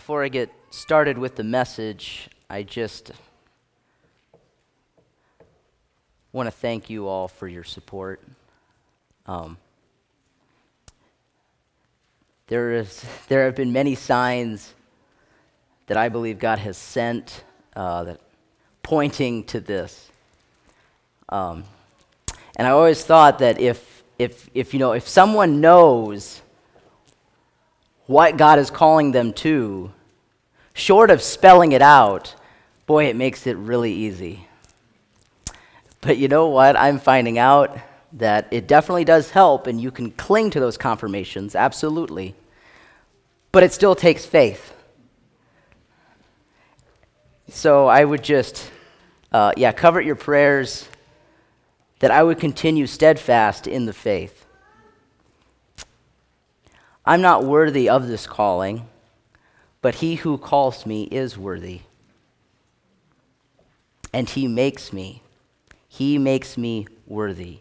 Before I get started with the message, I just want to thank you all for your support. There have been many signs that I believe God has sent that pointing to this. And I always thought that if someone knows what God is calling them to, short of spelling it out, boy, it makes it really easy. But you know what? I'm finding out that it definitely does help, and you can cling to those confirmations, absolutely. But it still takes faith. So I would just, covet your prayers that I would continue steadfast in the faith. I'm not worthy of this calling, but he who calls me is worthy. And he makes me worthy.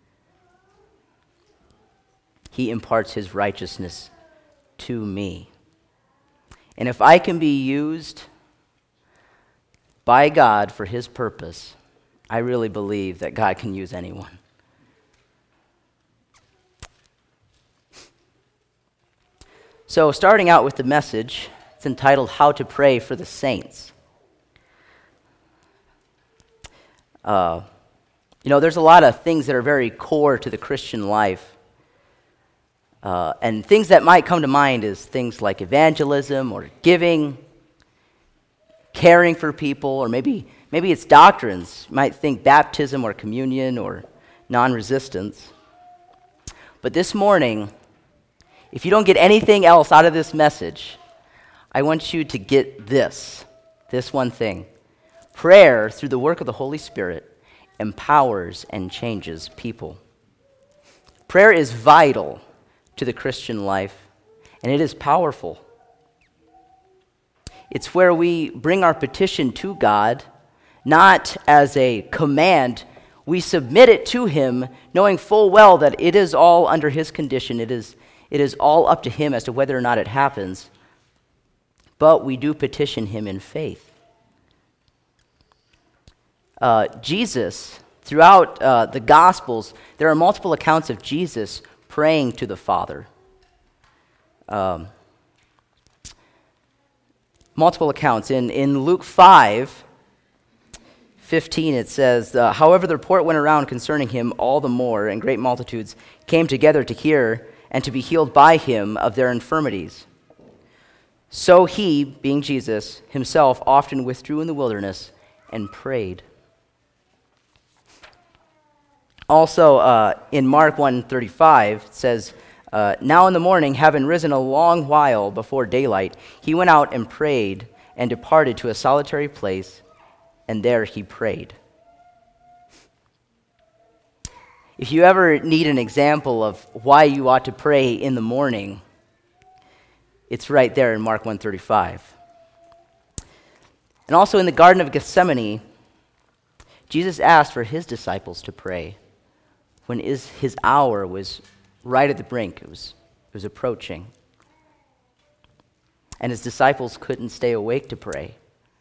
He imparts his righteousness to me. And if I can be used by God for his purpose, I really believe that God can use anyone. So starting out with the message, it's entitled How to Pray for the Saints. There's a lot of things that are very core to the Christian life. And things that might come to mind is things like evangelism or giving, caring for people, or maybe it's doctrines. You might think baptism or communion or non-resistance. But this morning, if you don't get anything else out of this message, I want you to get this one thing. Prayer, through the work of the Holy Spirit, empowers and changes people. Prayer is vital to the Christian life, and it is powerful. It's where we bring our petition to God, not as a command. We submit it to him, knowing full well that it is all under his condition. It is all up to him as to whether or not it happens. But we do petition him in faith. Jesus, throughout the Gospels, there are multiple accounts of Jesus praying to the Father. Multiple accounts. In Luke 5:15, it says, however, the report went around concerning him all the more, and great multitudes came together to hear and to be healed by him of their infirmities. So he, being Jesus, himself often withdrew in the wilderness and prayed. Also, in Mark 1:35, it says, now in the morning, having risen a long while before daylight, he went out and prayed and departed to a solitary place, and there he prayed. If you ever need an example of why you ought to pray in the morning, it's right there in Mark 1:35. And also in the Garden of Gethsemane, Jesus asked for his disciples to pray when his hour was right at the brink. It was approaching. And his disciples couldn't stay awake to pray.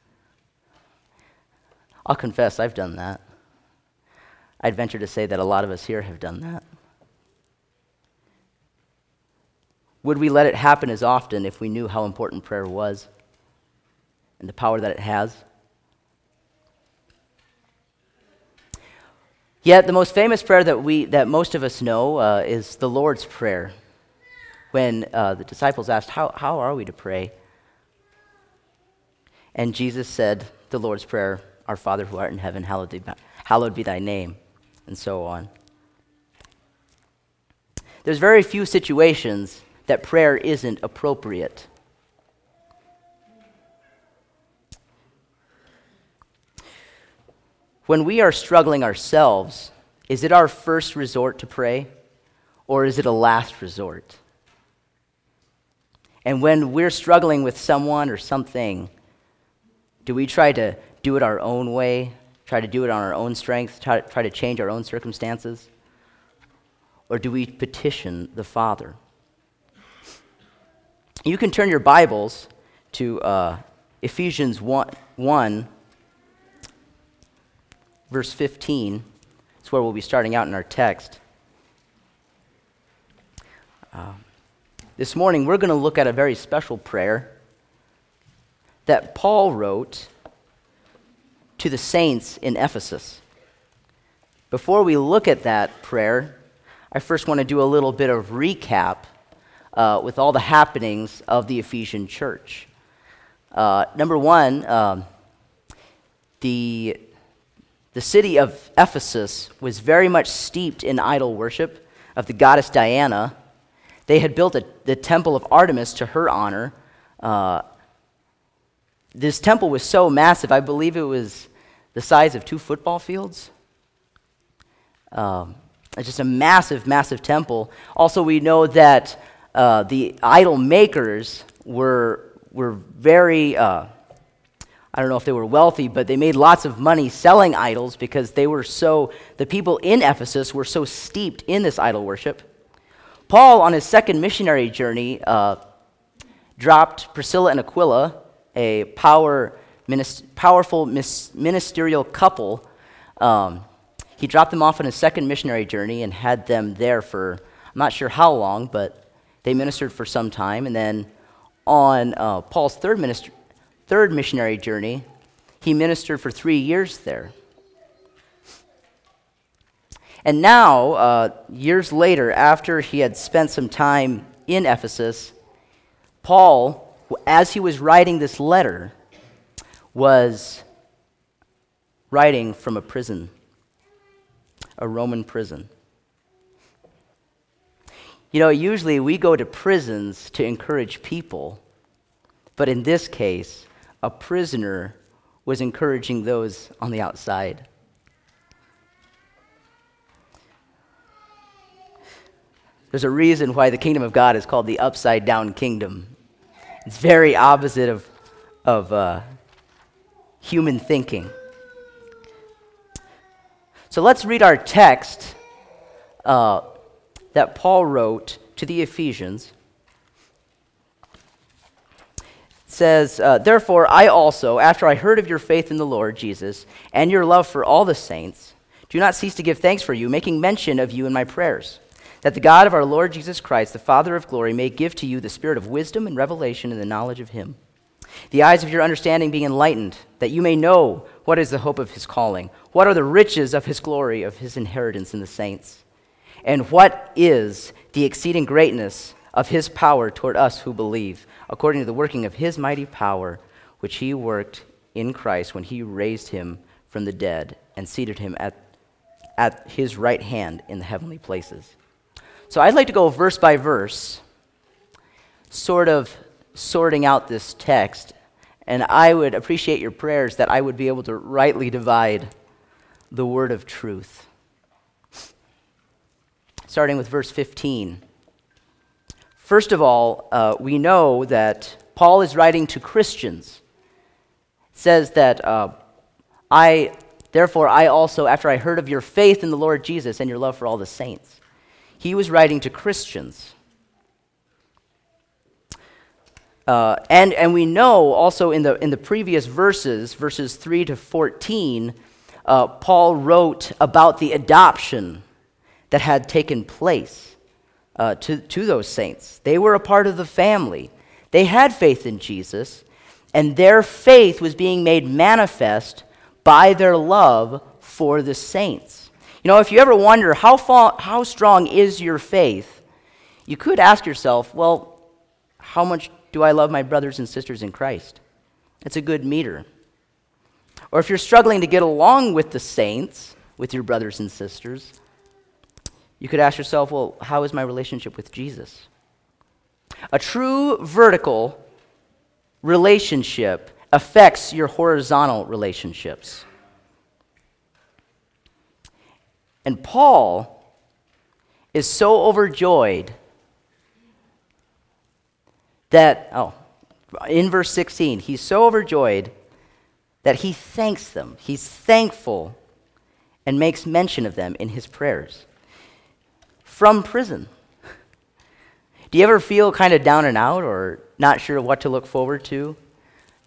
I'll confess, I've done that. I'd venture to say that a lot of us here have done that. Would we let it happen as often if we knew how important prayer was and the power that it has? Yet the most famous prayer that most of us know is the Lord's Prayer. When the disciples asked, how are we to pray? And Jesus said, the Lord's Prayer, our Father who art in heaven, hallowed be thy name, and so on. There's very few situations that prayer isn't appropriate. When we are struggling ourselves, is it our first resort to pray, or is it a last resort? And when we're struggling with someone or something, do we try to do it our own way, try to do it on our own strength, try to change our own circumstances? Or do we petition the Father? You can turn your Bibles to Ephesians 1, verse 15. It's where we'll be starting out in our text. This morning, we're going to look at a very special prayer that Paul wrote to the saints in Ephesus. Before we look at that prayer, I first want to do a little bit of recap with all the happenings of the Ephesian church. Number one, the city of Ephesus was very much steeped in idol worship of the goddess Diana. They had built the temple of Artemis to her honor. This temple was so massive, I believe it was the size of 2 football fields. It's just a massive, massive temple. Also, we know that the idol makers were very, I don't know if they were wealthy, but they made lots of money selling idols because the people in Ephesus were so steeped in this idol worship. Paul, on his second missionary journey, dropped Priscilla and Aquila, a powerful ministerial couple. He dropped them off on his second missionary journey and had them there for, I'm not sure how long, but they ministered for some time. And then on Paul's third missionary journey, he ministered for 3 years there. And now, years later, after he had spent some time in Ephesus, Paul, as he was writing this letter, was writing from a prison, a Roman prison. You know, usually we go to prisons to encourage people, but in this case, a prisoner was encouraging those on the outside. There's a reason why the kingdom of God is called the upside-down kingdom. It's very opposite of human thinking. So let's read our text that Paul wrote to the Ephesians. It says, "Therefore I also, after I heard of your faith in the Lord Jesus and your love for all the saints, do not cease to give thanks for you, making mention of you in my prayers, that the God of our Lord Jesus Christ, the Father of glory, may give to you the spirit of wisdom and revelation in the knowledge of him, the eyes of your understanding being enlightened, that you may know what is the hope of his calling, what are the riches of his glory, of his inheritance in the saints, and what is the exceeding greatness of his power toward us who believe, according to the working of his mighty power, which he worked in Christ when he raised him from the dead and seated him at his right hand in the heavenly places." So I'd like to go verse by verse, sort of sorting out this text, and I would appreciate your prayers that I would be able to rightly divide the word of truth. Starting with verse 15. First of all, we know that Paul is writing to Christians. It says that, therefore I also, after I heard of your faith in the Lord Jesus and your love for all the saints. He was writing to Christians. And we know also in the previous verses 3 to 14, Paul wrote about the adoption that had taken place to those saints. They were a part of the family. They had faith in Jesus, and their faith was being made manifest by their love for the saints. You know, if you ever wonder how strong is your faith, you could ask yourself, well, how much do I love my brothers and sisters in Christ? It's a good meter. Or if you're struggling to get along with the saints, with your brothers and sisters, you could ask yourself, well, how is my relationship with Jesus? A true vertical relationship affects your horizontal relationships. And Paul is so overjoyed that, in verse 16, he's so overjoyed that he thanks them. He's thankful and makes mention of them in his prayers from prison. Do you ever feel kind of down and out or not sure what to look forward to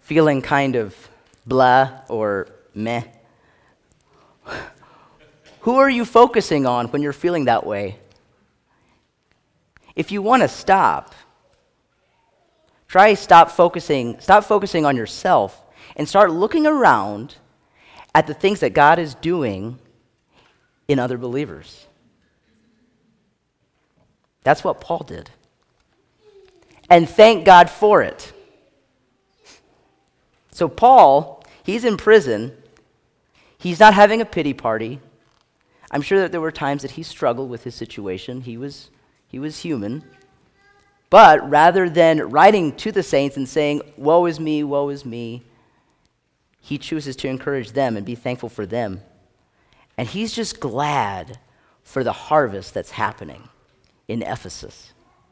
feeling kind of blah or meh, who are you focusing on when you're feeling that way? If you want to stop focusing on yourself and start looking around at the things that God is doing in other believers. That's what Paul did. And thank God for it. So Paul, he's in prison. He's not having a pity party. I'm sure that there were times that he struggled with his situation. He was human. But rather than writing to the saints and saying, woe is me, he chooses to encourage them and be thankful for them. And he's just glad for the harvest that's happening in Ephesus.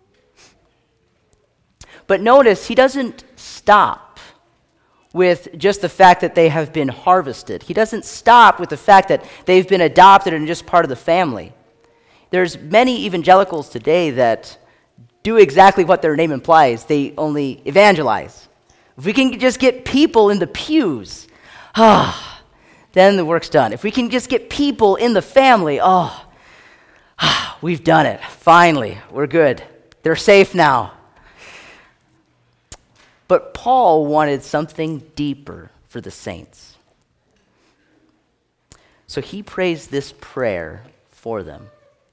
But notice, he doesn't stop with just the fact that they have been harvested. He doesn't stop with the fact that they've been adopted and just part of the family. There's many evangelicals today that do exactly what their name implies. They only evangelize. If we can just get people in the pews, then the work's done. If we can just get people in the family, we've done it. Finally, we're good. They're safe now. But Paul wanted something deeper for the saints. So he prays this prayer for them.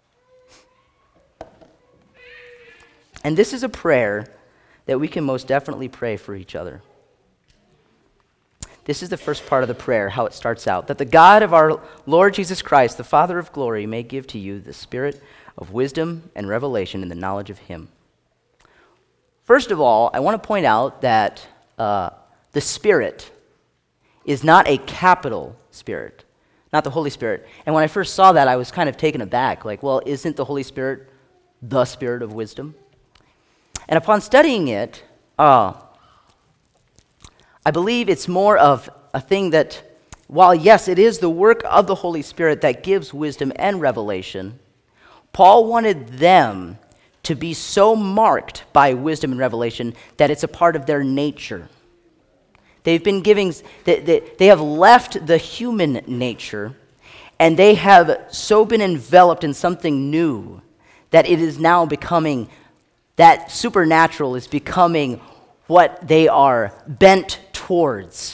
And this is a prayer that we can most definitely pray for each other. This is the first part of the prayer, how it starts out. That the God of our Lord Jesus Christ, the Father of glory, may give to you the spirit of wisdom and revelation in the knowledge of him. First of all, I want to point out that the Spirit is not a capital Spirit, not the Holy Spirit. And when I first saw that, I was kind of taken aback. Like, well, isn't the Holy Spirit the Spirit of wisdom? And upon studying it, I believe it's more of a thing that, while yes, it is the work of the Holy Spirit that gives wisdom and revelation, Paul wanted them to be so marked by wisdom and revelation that it's a part of their nature. They've been giving, they have left the human nature, and they have so been enveloped in something new that it is now becoming, that supernatural is becoming what they are bent towards.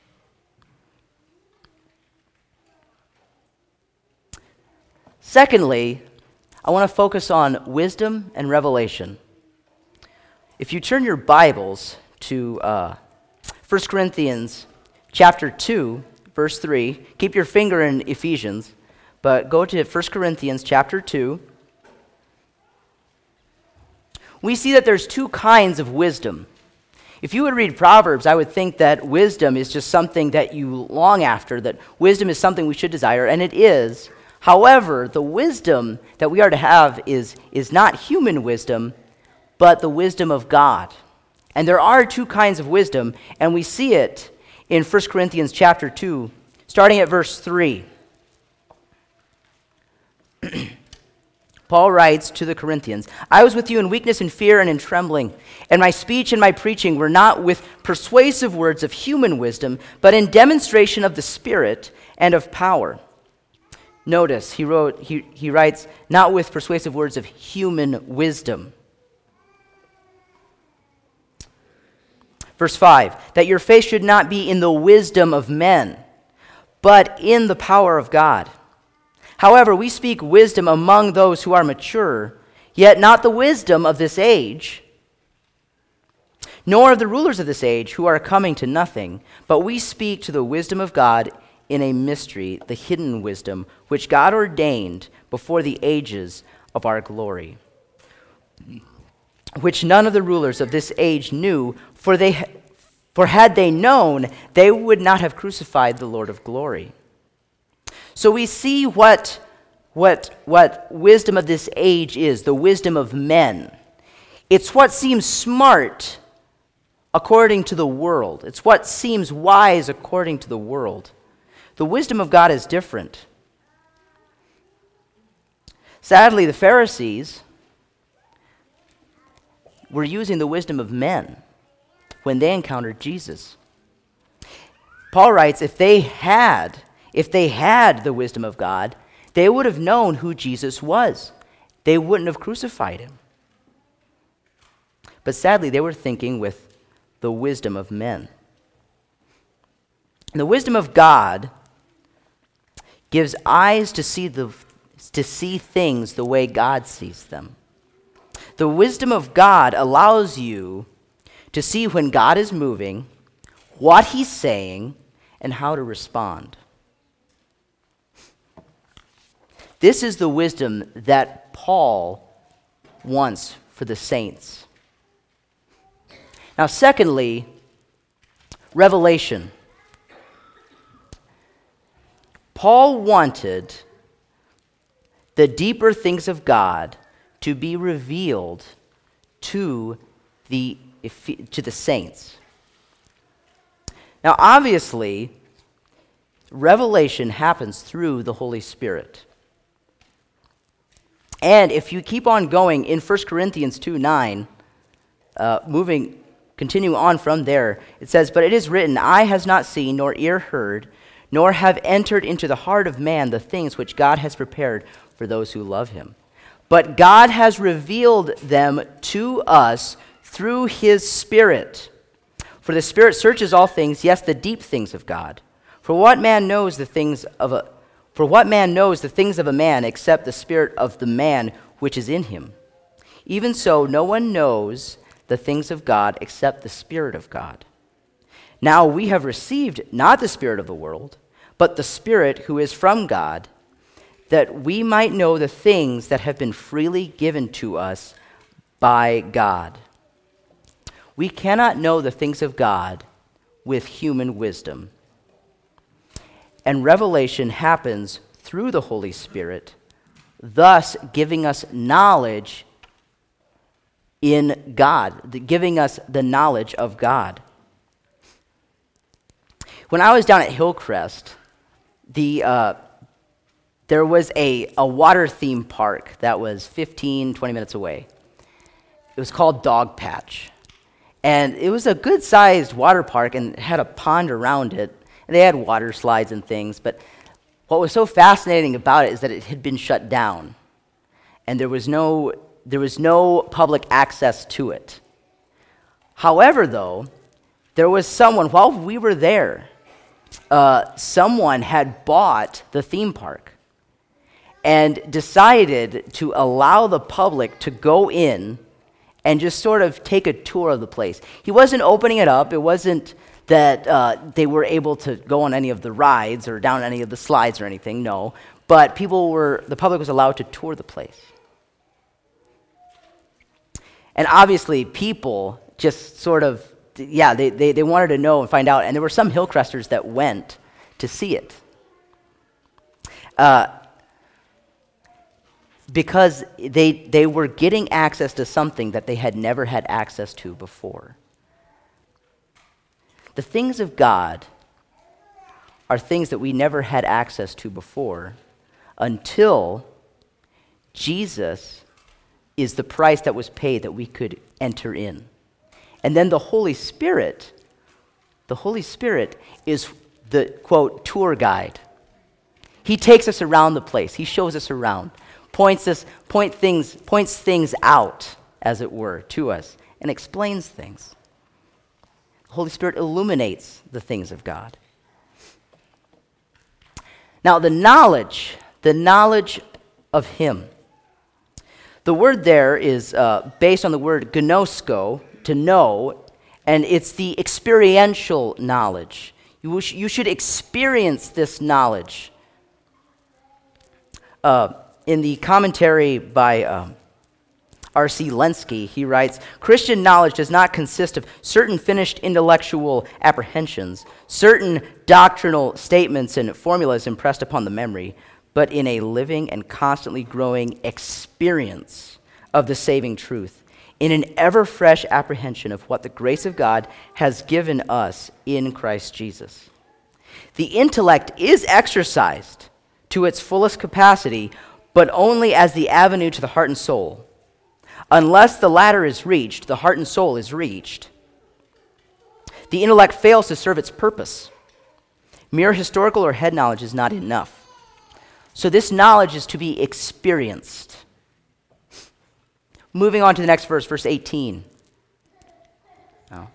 Secondly, I want to focus on wisdom and revelation. If you turn your Bibles to 1 Corinthians chapter 2, verse 3, keep your finger in Ephesians, but go to 1 Corinthians chapter 2. We see that there's two kinds of wisdom. If you would read Proverbs, I would think that wisdom is just something that you long after, that wisdom is something we should desire, and it is. However, the wisdom that we are to have is not human wisdom, but the wisdom of God. And there are two kinds of wisdom, and we see it in 1 Corinthians chapter 2, starting at verse 3. Paul writes to the Corinthians, I was with you in weakness and fear and in trembling, and my speech and my preaching were not with persuasive words of human wisdom, but in demonstration of the Spirit and of power. Notice, he writes, not with persuasive words of human wisdom. Verse 5, that your faith should not be in the wisdom of men, but in the power of God. However, we speak wisdom among those who are mature, yet not the wisdom of this age, nor of the rulers of this age who are coming to nothing, but we speak to the wisdom of God in a mystery, the hidden wisdom, which God ordained before the ages of our glory, which none of the rulers of this age knew, for had they known, they would not have crucified the Lord of glory. So we see what wisdom of this age is, the wisdom of men. It's what seems smart according to the world. It's what seems wise according to the world. The wisdom of God is different. Sadly, the Pharisees were using the wisdom of men when they encountered Jesus. Paul writes, if they had the wisdom of God, they would have known who Jesus was. They wouldn't have crucified him. But sadly, they were thinking with the wisdom of men. The wisdom of God gives eyes to see things the way God sees them. The wisdom of God allows you to see when God is moving, what he's saying, and how to respond. This is the wisdom that Paul wants for the saints. Now, secondly, revelation. Paul wanted the deeper things of God to be revealed to the saints. Now, obviously, revelation happens through the Holy Spirit. And if you keep on going in 1 Corinthians 2:9, continue on from there, it says, "But it is written, eye has not seen, nor ear heard, nor have entered into the heart of man the things which God has prepared for those who love him. But God has revealed them to us through his Spirit. For the Spirit searches all things, yes, the deep things of God. For what man knows the things of a man except the spirit of the man which is in him? Even so, no one knows the things of God except the Spirit of God. Now we have received not the spirit of the world, but the Spirit who is from God, that we might know the things that have been freely given to us by God." We cannot know the things of God with human wisdom. And revelation happens through the Holy Spirit, thus giving us knowledge in God, giving us the knowledge of God. When I was down at Hillcrest, there was a water theme park that was 15-20 minutes away. It was called Dog Patch. And it was a good-sized water park and it had a pond around it. And they had water slides and things. But what was so fascinating about it is that it had been shut down. And there was no public access to it. However, though, there was someone, while we were there, someone had bought the theme park and decided to allow the public to go in and just sort of take a tour of the place. He wasn't opening it up. It wasn't that they were able to go on any of the rides or down any of the slides or anything, no. But the public was allowed to tour the place. And obviously people just sort of, they wanted to know and find out. And there were some Hillcresters that went to see it. Because they were getting access to something that they had never had access to before. The things of God are things that we never had access to before until Jesus is the price that was paid that we could enter in. And then the Holy Spirit is the, quote, tour guide. He takes us around the place. He shows us around, points things out, as it were, to us, and explains things. The Holy Spirit illuminates the things of God. Now, the knowledge of Him. The word there is based on the word gnosko, to know, and it's the experiential knowledge. You should experience this knowledge. In the commentary by R.C. Lenski, he writes, "Christian knowledge does not consist of certain finished intellectual apprehensions, certain doctrinal statements and formulas impressed upon the memory, but in a living and constantly growing experience of the saving truth, in an ever-fresh apprehension of what the grace of God has given us in Christ Jesus. The intellect is exercised to its fullest capacity, but only as the avenue to the heart and soul. Unless the latter is reached, the heart and soul is reached. The intellect fails to serve its purpose. Mere historical or head knowledge is not enough. So this knowledge is to be experienced. Moving on to the next verse, verse 18. Oh.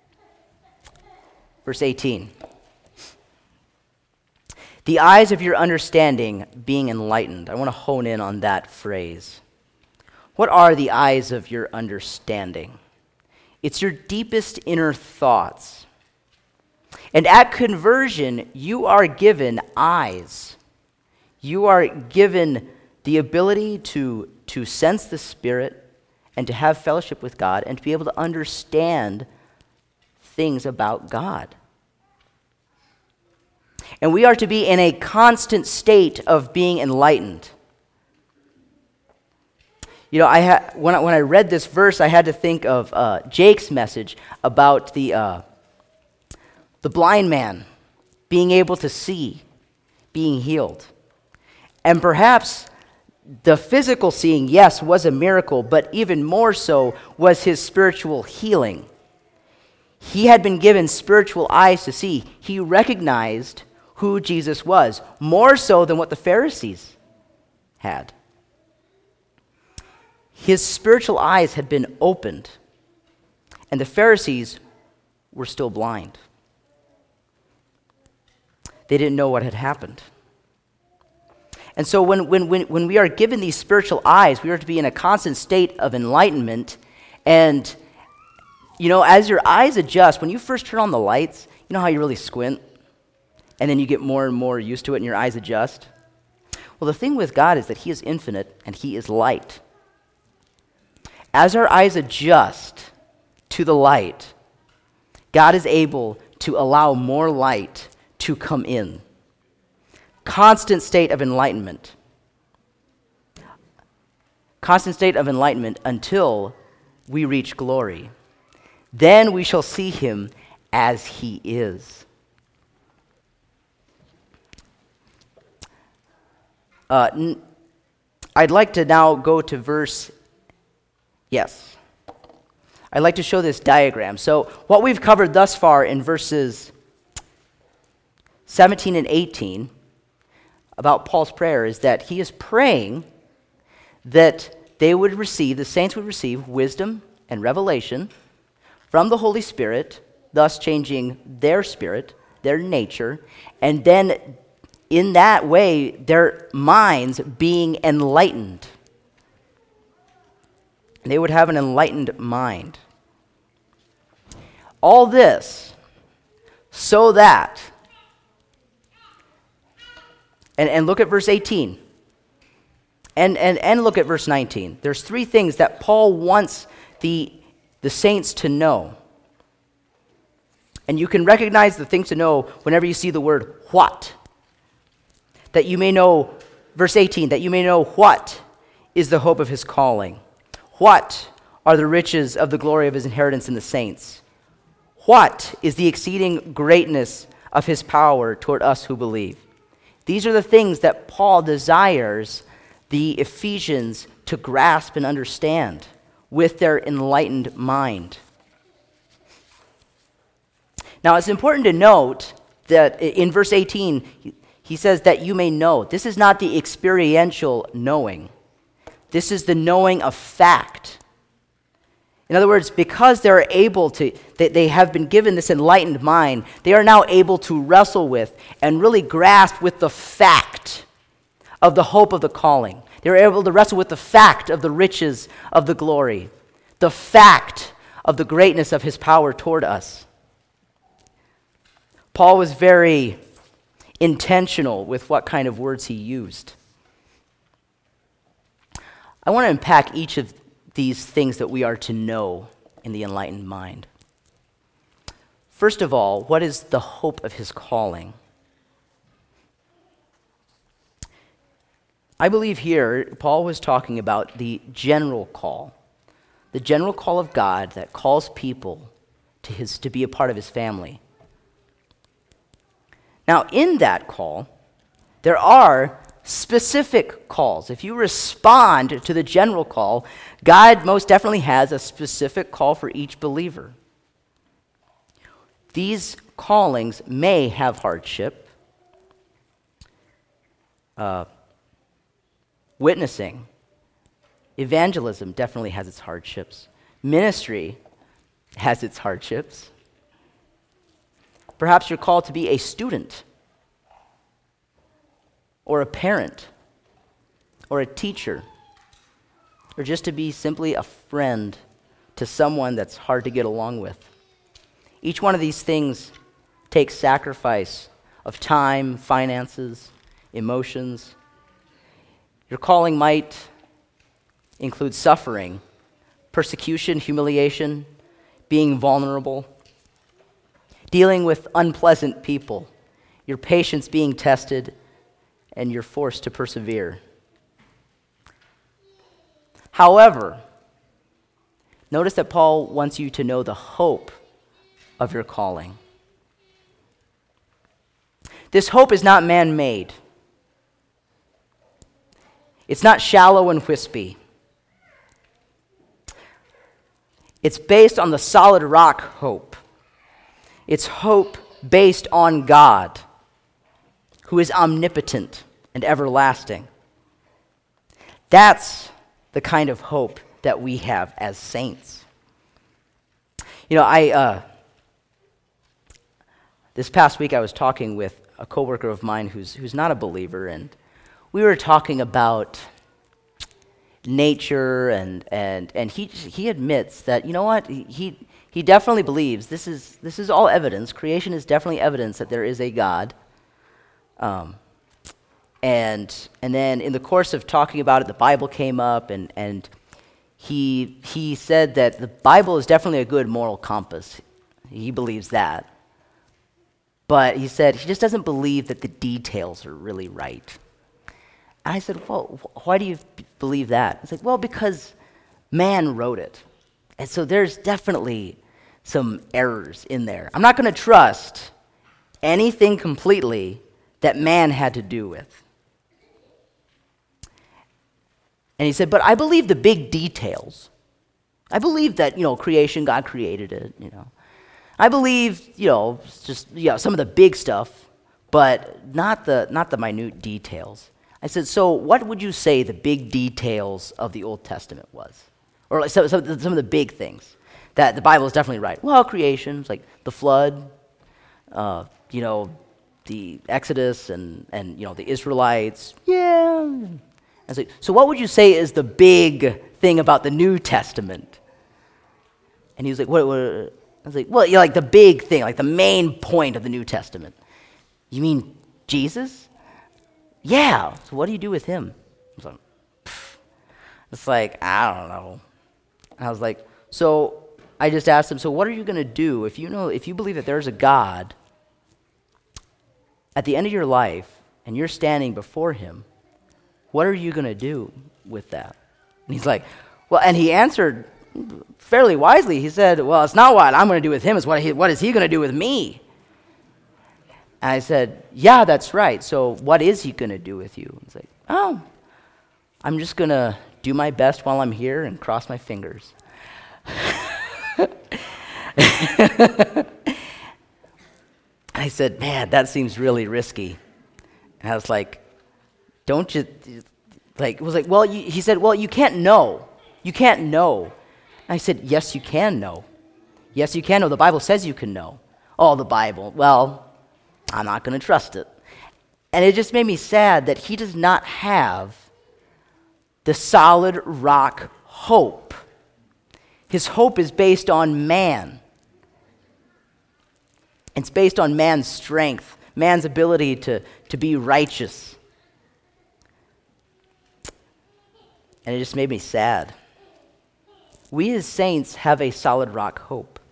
Verse 18. The eyes of your understanding being enlightened. I want to hone in on that phrase. What are the eyes of your understanding? It's your deepest inner thoughts. And at conversion, you are given eyes. You are given the ability to sense the Spirit and to have fellowship with God and to be able to understand things about God. And we are to be in a constant state of being enlightened. You know, when I read this verse, I had to think of Jake's message about the blind man being able to see, being healed. And perhaps the physical seeing, yes, was a miracle, but even more so was his spiritual healing. He had been given spiritual eyes to see. He recognized who Jesus was, more so than what the Pharisees had. His spiritual eyes had been opened, and the Pharisees were still blind. They didn't know what had happened. And so when we are given these spiritual eyes, we are to be in a constant state of enlightenment. And, you know, as your eyes adjust, when you first turn on the lights, you know how you really squint? And then you get more and more used to it and your eyes adjust? Well, the thing with God is that He is infinite and He is light. As our eyes adjust to the light, God is able to allow more light to come in. Constant state of enlightenment. Constant state of enlightenment until we reach glory. Then we shall see Him as He is. I'd like to now go to verse. Yes. I'd like to show this diagram. So what we've covered thus far in verses 17 and 18 about Paul's prayer is that he is praying that the saints would receive wisdom and revelation from the Holy Spirit, thus changing their spirit, their nature, and then in that way, their minds being enlightened. They would have an enlightened mind. All this so that, and look at verse 18, and look at verse 19. There's three things that Paul wants the saints to know. And you can recognize the things to know whenever you see the word what. That you may know, verse 18, that you may know what is the hope of His calling. What are the riches of the glory of His inheritance in the saints? What is the exceeding greatness of His power toward us who believe? These are the things that Paul desires the Ephesians to grasp and understand with their enlightened mind. Now, it's important to note that in verse 18, he says that you may know. This is not the experiential knowing. This is the knowing of fact. In other words, because they're able to, they have been given this enlightened mind, they are now able to wrestle with and really grasp with the fact of the hope of the calling. They're able to wrestle with the fact of the riches of the glory, the fact of the greatness of His power toward us. Paul was very intentional with what kind of words he used. I want to unpack each of these things that we are to know in the enlightened mind. First of all, what is the hope of His calling? I believe here Paul was talking about the general call of God that calls people to be a part of His family. Now, in that call, there are specific calls. If you respond to the general call, God most definitely has a specific call for each believer. These callings may have hardship, Witnessing, evangelism definitely has its hardships. Ministry has its hardships. Perhaps you're called to be a student, or a parent, or a teacher, or just to be simply a friend to someone that's hard to get along with. Each one of these things takes sacrifice of time, finances, emotions. Your calling might include suffering, persecution, humiliation, being vulnerable, dealing with unpleasant people, your patience being tested, and you're forced to persevere. However, notice that Paul wants you to know the hope of your calling. This hope is not man-made. It's not shallow and wispy. It's based on the solid rock hope. It's hope based on God, who is omnipotent and everlasting. That's the kind of hope that we have as saints. You know, this past week I was talking with a coworker of mine who's not a believer, and we were talking about nature, and he admits that, you know what, he definitely believes this is all evidence. Creation is definitely evidence that there is a God. And then in the course of talking about it, the Bible came up, and he said that the Bible is definitely a good moral compass. He believes that. But he said he just doesn't believe that the details are really right. And I said, well, why do you believe that? He's like, well, because man wrote it. And so there's definitely some errors in there. I'm not going to trust anything completely that man had to do with. And he said, but I believe the big details. I believe that, creation, God created it, I believe, just some of the big stuff, but not the minute details. I said, so what would you say the big details of the Old Testament was? Or like some of the big things that the Bible is definitely right. Well, creation, like the flood, the Exodus and the Israelites. Yeah. I was like, so what would you say is the big thing about the New Testament? And he was like, what? I was like, well, like the big thing, like the main point of the New Testament. You mean Jesus? Yeah. So what do you do with him? I was like, pfft. It's like, I don't know. And I was like, so I just asked him, so what are you going to do if you believe that there's a God at the end of your life and you're standing before him? What are you going to do with that? And he's like, well, and he answered fairly wisely. He said, well, it's not what I'm going to do with him, it's what is he going to do with me? And I said, yeah, that's right. So what is he going to do with you? He's like, oh, I'm just going to do my best while I'm here and cross my fingers. I said, man, that seems really risky. And I was like, don't you, like, it was like, well, he said, well, you can't know. You can't know. And I said, yes, you can know. Yes, you can know. The Bible says you can know. Oh, the Bible. Well, I'm not going to trust it. And it just made me sad that he does not have the solid rock hope. His hope is based on man. It's based on man's strength, man's ability to be righteous. And it just made me sad. We as saints have a solid rock hope.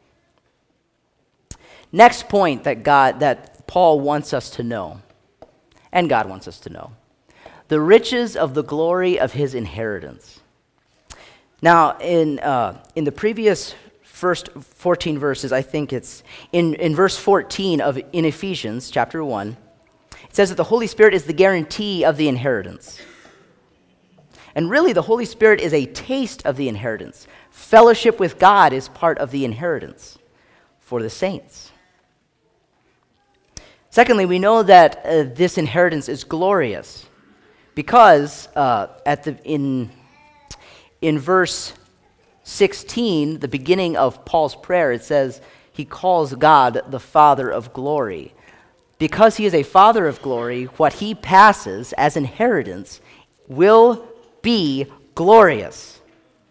Next point that Paul wants us to know, and God wants us to know, the riches of the glory of his inheritance. Now, in the previous first 14 verses, I think it's in verse 14 in Ephesians chapter 1, it says that the Holy Spirit is the guarantee of the inheritance. And really, the Holy Spirit is a taste of the inheritance. Fellowship with God is part of the inheritance for the saints. Secondly, we know that this inheritance is glorious because in verse 16, the beginning of Paul's prayer, it says he calls God the Father of glory. Because he is a Father of glory, what he passes as inheritance will be glorious.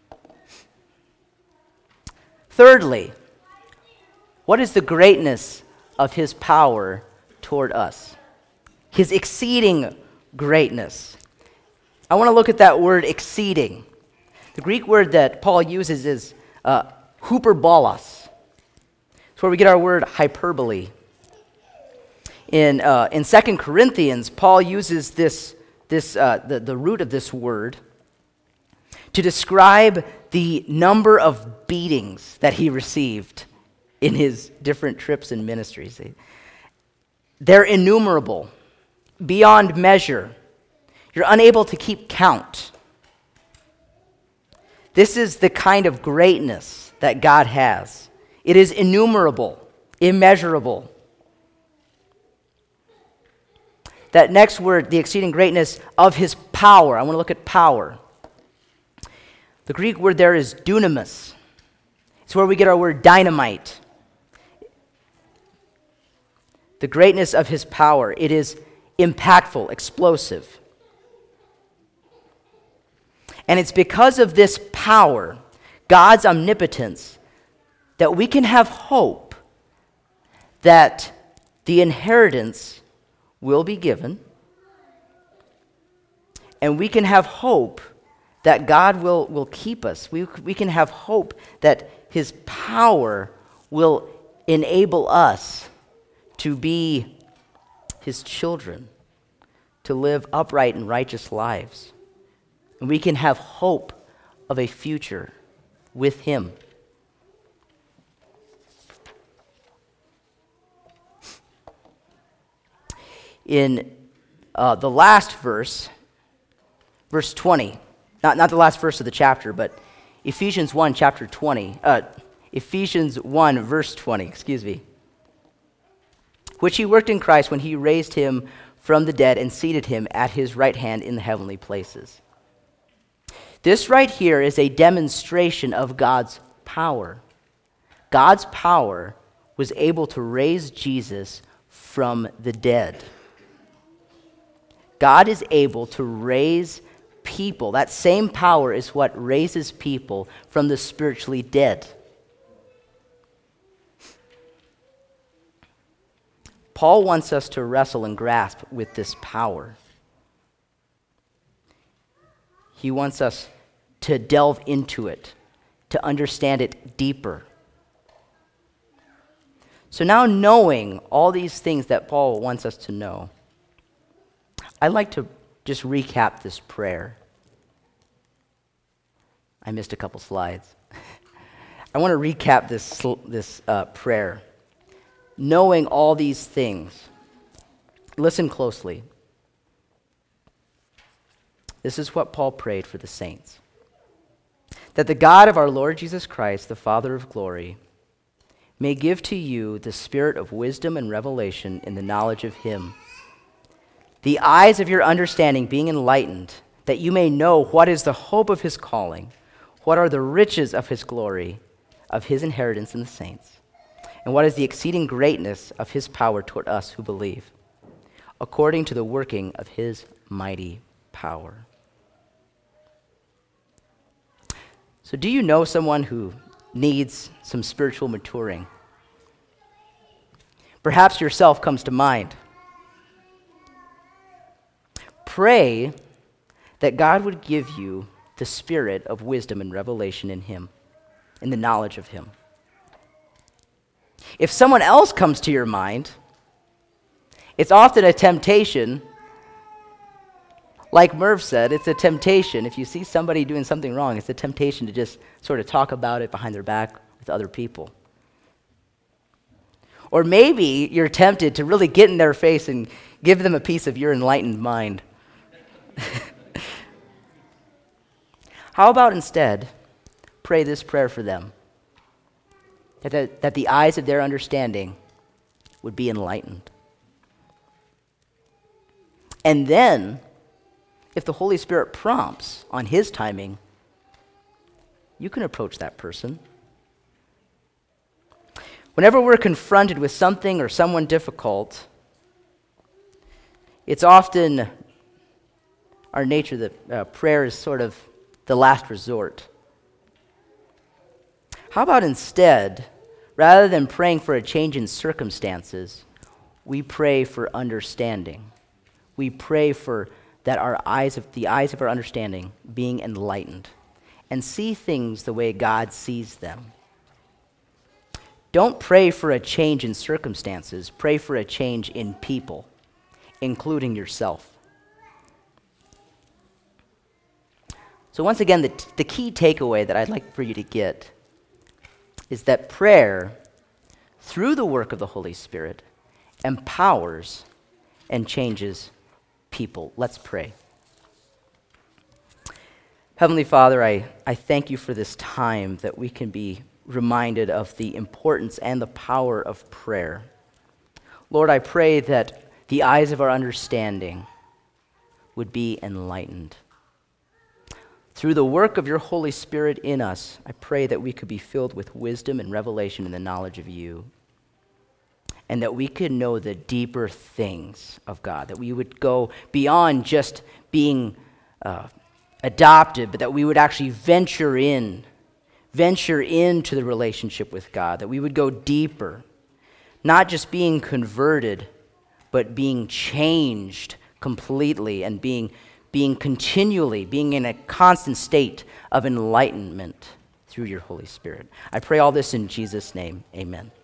Thirdly, what is the greatness of his power toward us? His exceeding greatness. I want to look at that word exceeding. The Greek word that Paul uses is hyperbolos. It's where we get our word hyperbole. In 2 Corinthians, Paul uses the root of this word to describe the number of beatings that he received in his different trips and ministries. They're innumerable, beyond measure. You're unable to keep count. This is the kind of greatness that God has. It is innumerable, immeasurable. That next word, the exceeding greatness of his power. I want to look at power. The Greek word there is dunamis. It's where we get our word dynamite. The greatness of his power. It is impactful, explosive. And it's because of this power, God's omnipotence, that we can have hope that the inheritance will be given, and we can have hope that God will keep us. We can have hope that his power will enable us to be his children, to live upright and righteous lives. And we can have hope of a future with him. In the last verse, verse 20, not the last verse of the chapter, but Ephesians 1, Ephesians 1, verse 20, which he worked in Christ when he raised him from the dead and seated him at his right hand in the heavenly places. This right here is a demonstration of God's power. God's power was able to raise Jesus from the dead. God is able to raise people. That same power is what raises people from the spiritually dead. Paul wants us to wrestle and grasp with this power. He wants us to delve into it, to understand it deeper. So now, knowing all these things that Paul wants us to know, I'd like to just recap this prayer. I missed a couple slides. I want to recap this prayer. Knowing all these things, listen closely. This is what Paul prayed for the saints. That the God of our Lord Jesus Christ, the Father of glory, may give to you the spirit of wisdom and revelation in the knowledge of him, the eyes of your understanding being enlightened, that you may know what is the hope of his calling, what are the riches of his glory, of his inheritance in the saints, and what is the exceeding greatness of his power toward us who believe, according to the working of his mighty power. So do you know someone who needs some spiritual maturing? Perhaps yourself comes to mind. Pray that God would give you the spirit of wisdom and revelation in him, in the knowledge of him. If someone else comes to your mind, it's often a temptation. Like Merv said, it's a temptation. If you see somebody doing something wrong, it's a temptation to just sort of talk about it behind their back with other people. Or maybe you're tempted to really get in their face and give them a piece of your enlightened mind. How about instead, pray this prayer for them, that the eyes of their understanding would be enlightened. And then, if the Holy Spirit prompts on his timing, you can approach that person. Whenever we're confronted with something or someone difficult, it's often our nature that prayer is sort of the last resort. How about instead, rather than praying for a change in circumstances, we pray for understanding. We pray for that the eyes of our understanding being enlightened and see things the way God sees them. Don't pray for a change in circumstances. Pray for a change in people, including yourself. So once again, the key takeaway that I'd like for you to get is that prayer, through the work of the Holy Spirit, empowers and changes people. Let's pray. Heavenly Father, I thank you for this time that we can be reminded of the importance and the power of prayer. Lord, I pray that the eyes of our understanding would be enlightened. Through the work of your Holy Spirit in us, I pray that we could be filled with wisdom and revelation in the knowledge of you, and that we could know the deeper things of God, that we would go beyond just being adopted, but that we would actually venture into the relationship with God, that we would go deeper, not just being converted, but being changed completely and being continually, being in a constant state of enlightenment through your Holy Spirit. I pray all this in Jesus' name. Amen.